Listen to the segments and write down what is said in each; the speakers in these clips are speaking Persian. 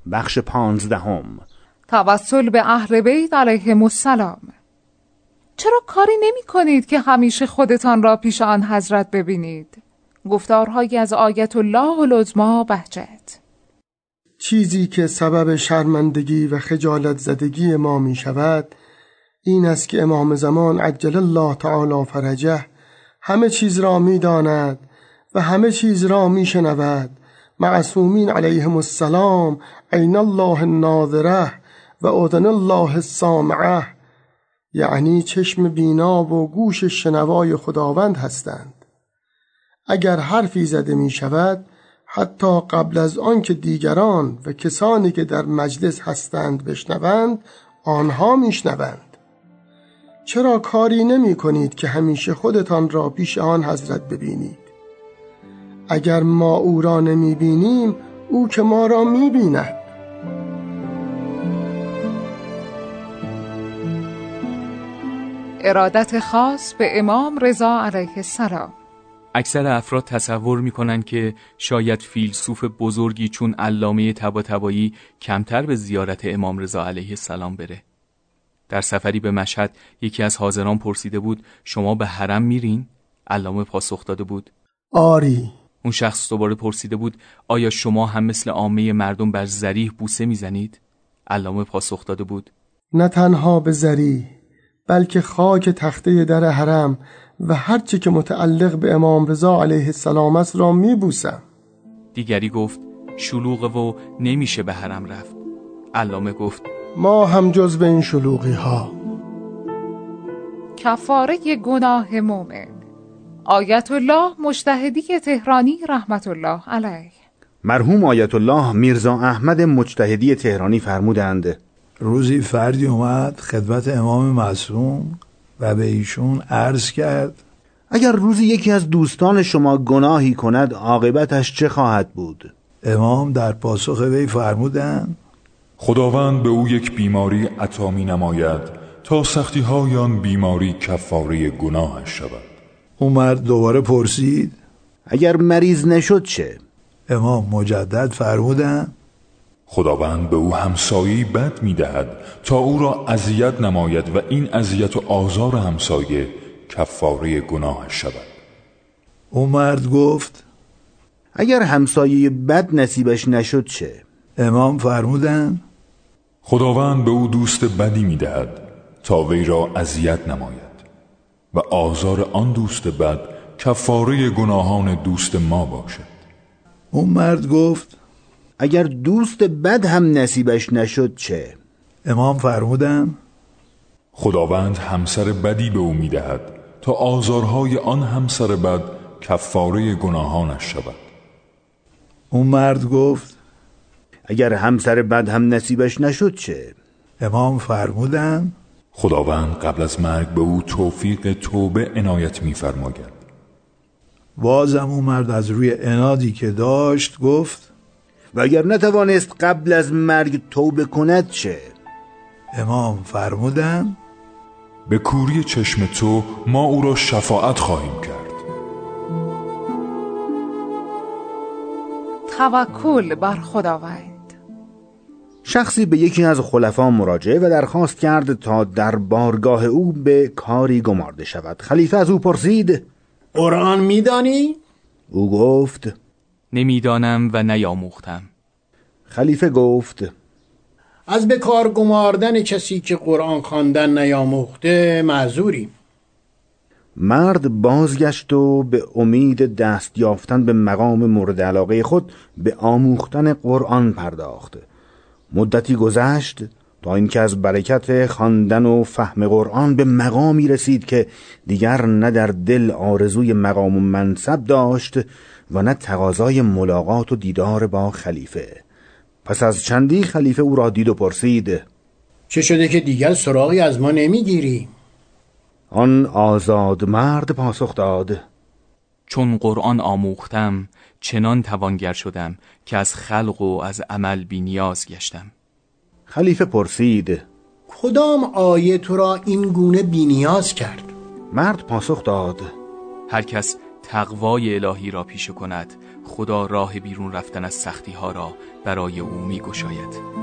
بخش 15. توسل به اهل بیت علیهم السلام. چرا کاری نمی کنید که همیشه خودتان را پیش آن حضرت ببینید؟ گفتارهایی از آیت الله العظمی بهجت. چیزی که سبب شرمندگی و خجالت زدگی ما می شود این است که امام زمان عجل الله تعالی فرجه همه چیز را می داند و همه چیز را می شنود. معصومین علیهم السلام عین الله الناظره و اذن الله السامعه، یعنی چشم بینا و گوش شنوای خداوند هستند. اگر حرفی زده می شود حتی قبل از آن که دیگران و کسانی که در مجلس هستند بشنوند آنها می شنوند. چرا کاری نمی کنید که همیشه خودتان را پیش آن حضرت ببینید؟ اگر ما او را نمی بینیم او که ما را می بیند. ارادت خاص به امام رضا علیه السلام. اکثر افراد تصور میکنن که شاید فیلسوف بزرگی چون علامه طباطبایی کمتر به زیارت امام رضا علیه السلام بره. در سفری به مشهد یکی از حاضران پرسیده بود شما به حرم میرین؟ علامه پاسخ داده بود آری. اون شخص دوباره پرسیده بود آیا شما هم مثل عامه مردم بر ذریح بوسه میزنید؟ علامه پاسخ داده بود نه تنها به ذریح بلکه خاک تخته در حرم و هرچی که متعلق به امام رضا علیه السلام است را میبوسم. دیگری گفت شلوغه و نمیشه به حرم رفت. علامه گفت ما هم جز به این شلوغی ها. کفاره گناه مومن. آیت الله مجتهدی تهرانی رحمت الله علیه. مرحوم آیت الله میرزا احمد مجتهدی تهرانی فرمودند روزی فردی اومد خدمت امام معصوم و به ایشون عرض کرد اگر روزی یکی از دوستان شما گناهی کند عاقبتش چه خواهد بود؟ امام در پاسخ وی فرمودند خداوند به او یک بیماری عطا می نماید تا سختی های آن بیماری کفاره گناهش شود. اون مرد دوباره پرسید اگر مریض نشد چه؟ امام مجدد فرمودند خداوند به او همسایه‌ای بد می دهد تا او را اذیت نماید و این اذیت و آزار همسایه کفاره گناهش شود. اون مرد گفت اگر همسایه بد نصیبش نشد چه؟ امام فرمودند خداوند به او دوست بدی می دهد تا وی را اذیت نماید و آزار آن دوست بد کفاره گناهان دوست ما باشد. اون مرد گفت اگر دوست بد هم نصیبش نشد چه؟ امام فرمودند خداوند همسر بدی به او می دهد تا آزارهای آن همسر بد کفاره گناهانش شود. اون مرد گفت اگر همسر بد هم نصیبش نشد چه؟ امام فرمودند خداوند قبل از مرگ به او توفیق توبه عنایت می فرماید. بازم اون مرد از روی عنادی که داشت گفت و اگر نتوانست قبل از مرگ توبه کند چه؟ امام فرمودند به کوری چشم تو ما او را شفاعت خواهیم کرد. توکل بر خداوند. شخصی به یکی از خلفا مراجعه و درخواست کرد تا در بارگاه او به کاری گمارده شود. خلیفه از او پرسید قرآن میدانی؟ او گفت نمیدانم و نیاموختم. خلیفه گفت از به کار گماردن کسی که قرآن خواندن نیاموخته معذوریم. مرد بازگشت و به امید دست یافتن به مقام مورد علاقه خود به آموختن قرآن پرداخت. مدتی گذشت تا اینکه از برکت خواندن و فهم قرآن به مقامی رسید که دیگر نه در دل آرزوی مقام و منصب داشت و نه تقاضای ملاقات و دیدار با خلیفه. پس از چندی خلیفه او را دید و پرسید چه شده که دیگر سراغی از ما نمیگیری؟ آن آزاد مرد پاسخ داد چون قرآن آموختم چنان توانگر شدم که از خلق و از عمل بی نیاز گشتم. خلیفه پرسید کدام آیه تو را این گونه بی نیاز کرد؟ مرد پاسخ داد هر کس تقوای الهی را پیشه کند خدا راه بیرون رفتن از سختی ها را برای او می‌گشاید.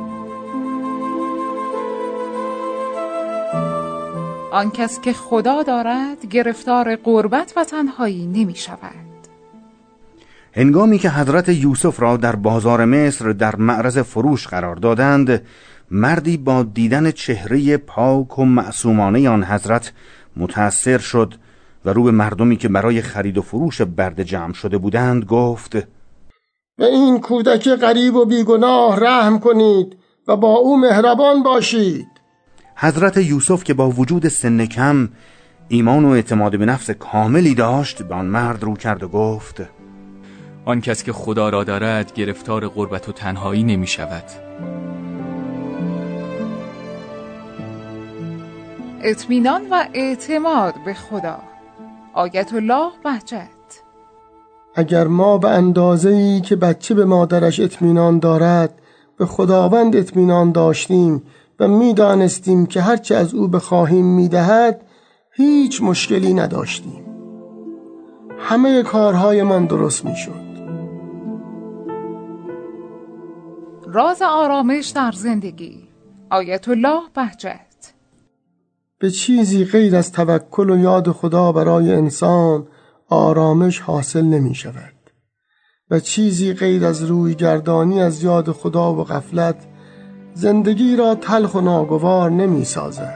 آن کس که خدا دارد گرفتار غربت و تنهایی نمی شود. هنگامی که حضرت یوسف را در بازار مصر در معرض فروش قرار دادند، مردی با دیدن چهره پاک و معصومانه آن حضرت متأثر شد و رو به مردمی که برای خرید و فروش برده جمع شده بودند گفت: به این کودک غریب و بیگناه رحم کنید و با او مهربان باشید. حضرت یوسف که با وجود سن کم ایمان و اعتماد به نفس کاملی داشت، به آن مرد رو کرد و گفت: آن کس که خدا را دارد گرفتار غربت و تنهایی نمی شود. اطمینان و اعتماد به خدا. آیت الله بهجت. اگر ما به اندازه‌ای که بچه به مادرش اطمینان دارد به خداوند اطمینان داشتیم و می‌دانستیم که هرچه از او بخواهیم می‌دهد، هیچ مشکلی نداشتیم. همه کارهایمان درست می‌شد. راز آرامش در زندگی. آیت الله بهجت. به چیزی غیر از توکل و یاد خدا برای انسان آرامش حاصل نمی شود و چیزی غیر از روی گردانی از یاد خدا و غفلت زندگی را تلخ و ناگوار نمی سازد.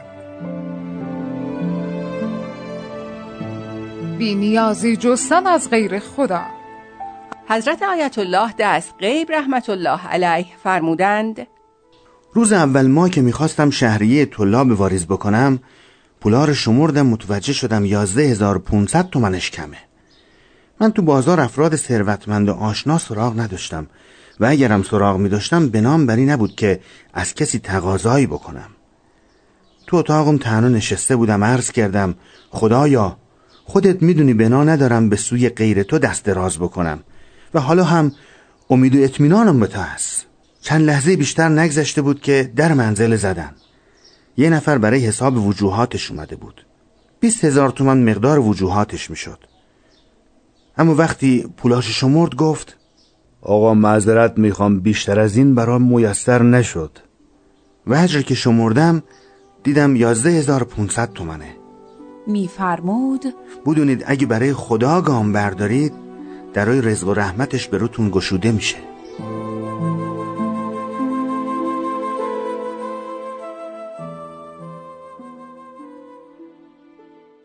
بی نیازی جستن از غیر خدا. حضرت آیت الله دستغیب رحمت الله علیه فرمودند: روز اول ماه که میخواستم شهریه طلاب واریز بکنم، پولا رو شمردم، متوجه شدم 11500 تومنش کمه. من تو بازار افراد ثروتمند و آشنا سراغ نداشتم و اگرم سراغ می‌داشتم به نام بری نبود که از کسی تقاضایی بکنم. تو اتاقم تنها نشسته بودم، عرض کردم: خدایا، خودت میدونی بنا ندارم به سوی غیر تو دست دراز بکنم و حالا هم امید و اطمینانم به تو هست. چند لحظه بیشتر نگذشته بود که در منزل زدن. یه نفر برای حساب وجوهاتش اومده بود. 20,000 تومان مقدار وجوهاتش میشد. اما وقتی پولاش شمرد گفت: آقا معذرت میخوام، بیشتر از این برام میسر نشد. وجه که شمردم دیدم 11,500 تومنه. میفرمود: بدونید اگه برای خدا گام بردارید، درای رزق و رحمتش به روتون گشوده میشه.